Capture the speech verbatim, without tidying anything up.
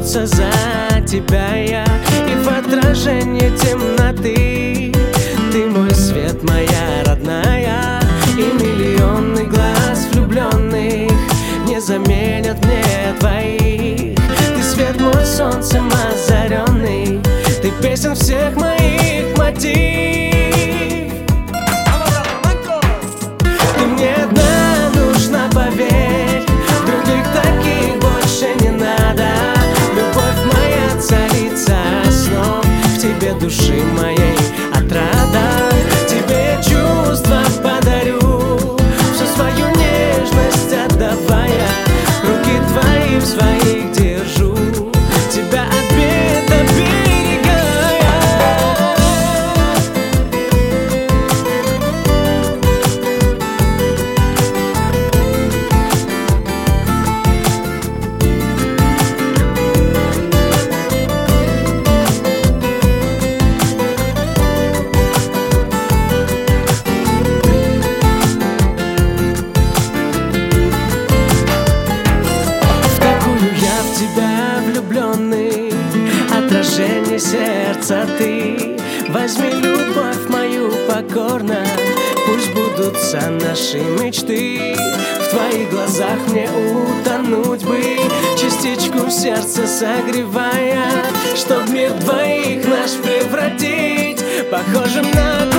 бьется за тебя я, и в отражении темноты ты мой свет, моя родная. И миллионы глаз влюбленных не заменят мне твоих. Ты свет мой, солнцем озаренный, ты песен всех моих мотив. Ты мне одна нужна, поверь, других таких больше не надо. Любовь моя царица снов, в тебе души моей отрада. Тебе я чувства подарю, всю свою нежность отдавая. Руки твои в своих держу, тебя от бед оберегая. Отражение сердца ты, возьми любовь мою покорно, пусть будутся наши мечты. В твоих глазах мне утонуть бы, частичку сердца согревая, чтоб мир двоих наш превратить похожим на